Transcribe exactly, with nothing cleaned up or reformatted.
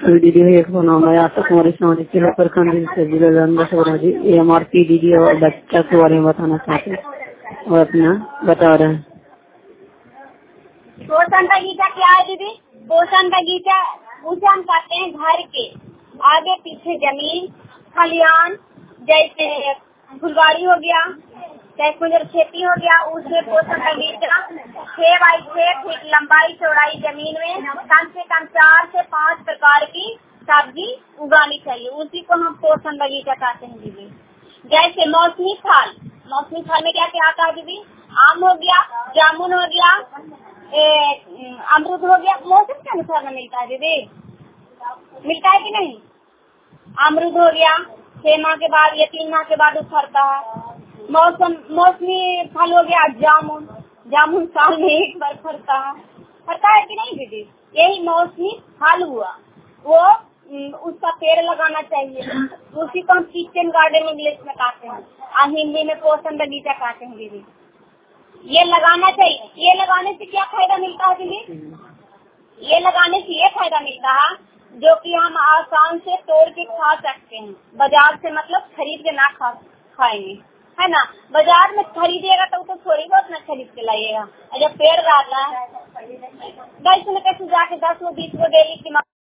दीदी एक नाम है आशा कुमारी सोनी जिला प्रखंड से जिला लंबा जी एम आर पी दीदी और बच्चा के बारे में बताना चाहते हैं और अपना बता रहे हैं। पोषण बगीचा क्या है दीदी? पोषण बगीचा उसे हम कहते हैं घर के आगे पीछे जमीन खलियान जैसे फुलवाड़ी हो गया चाहे कुंजर खेती हो गया, उसमें पोषण बगीचा छह बाई छह फीट लंबाई चौड़ाई जमीन में कम से कम चार से पाँच प्रकार की सब्जी उगानी चाहिए, उसी को हम पोषण बगीचा कहते हैं दीदी। जैसे मौसमी फल, मौसमी फल में क्या क्या आता है दीदी? आम हो गया, जामुन हो गया, अमरूद हो गया। मौसम के अनुसार में मिलता है दीदी, मिलता है कि नहीं? अमरूद हो गया छह माह के बाद या तीन माह के बाद उफरता है। मौसम मौसमी फल हो गया जामुन, जामुन साल में एक बार फरता है, फरता है कि नहीं दीदी? यही मौसमी फल हुआ, वो उसका पेड़ लगाना चाहिए, उसी को हम किचन गार्डन इंग्लिश में कहते हैं और हिंदी में पोषण बगीचा कहते हैं दीदी। ये लगाना चाहिए। ये लगाने से क्या फायदा मिलता है दीदी? ये लगाने से ये फायदा मिलता है जो कि हम आसान से तोड़ के खा सकते हैं, बाजार से मतलब खरीद के ना खा खाएंगे, है ना? बाजार में खरीदिएगा तो तो थोड़ी बहुत ना खरीद के लाइएगा, और जब पेड़ रहता है दस में कैसे जाके दस में बीस को डेली की